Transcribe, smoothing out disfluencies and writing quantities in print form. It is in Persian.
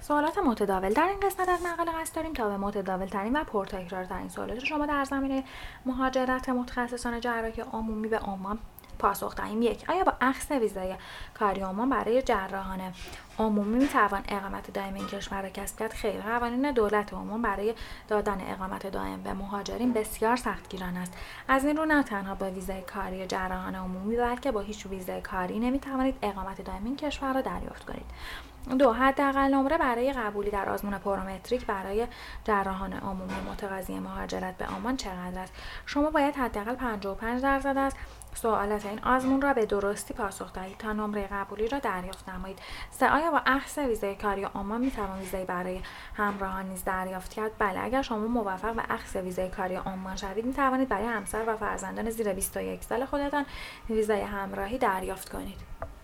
سوالات متداول. در این قسمت از مقاله قصد داریم تا به متداول‌ترین و پرتکرارترین سوالات شما در زمینه مهاجرت متخصصان جراحی عمومی به عمان پاسخ دهیم. 1. آیا با اخذ ویزای کاری عمان برای جراحان عمومی میتوان اقامت دائم این کشور را کسب کرد؟ خیر. قوانین دولت عمان برای دادن اقامت دائم به مهاجرین بسیار سختگیرانه است. از این رو نه تنها با ویزای کاری جراحان عمومی بلکه با هیچ ویزای کاری نمیتوانید اقامت دائم این کشور را دریافت کنید. 2. حداقل نمره برای قبولی در آزمون پرومتریک برای جراحان عمومی متقاضی مهاجرت به عمان چقدر است؟ شما باید حداقل 55% از سوالات این آزمون را به درستی پاسخ دهید تا نمره قبولی را دریافت نمایید. 3. آیا با اخذ ویزای کاری عمان میتوان ویزای برای همراهان نیز دریافت کرد؟ بله. اگر شما موفق به اخذ ویزای کاری عمان شوید میتوانید برای همسر و فرزندان زیر 21 سال خودتان ویزای همراهی دریافت کنید.